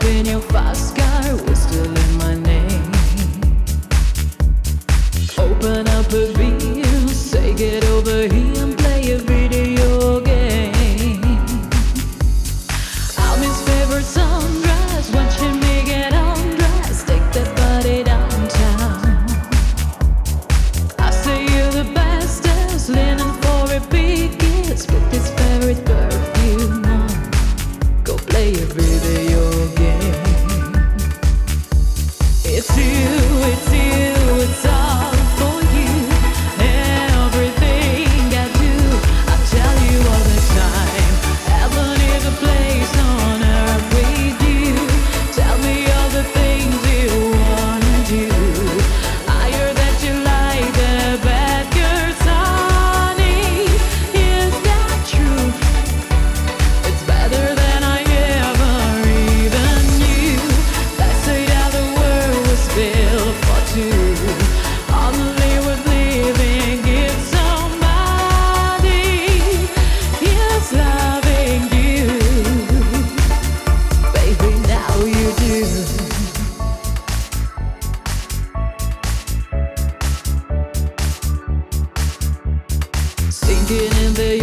up in your fast car, whistling my name. Open up a beer, say get over here and play a video game. I'm his favorite sunrise, watching me get undressed, take that body downtown. I say you're the bestest, leaning for a big kiss, put his favorite perfume on, go play a video game. It's you, it's all for you. Everything I do, I tell you all the time. Heaven is a place on earth with you. Tell me all the things you wanna do. I heard that you like the bad girls, honey. Is that true? It's better than I ever even knew. They say that the world was built for two. Only with living if somebody is loving you. Baby, now you do. Sinking in the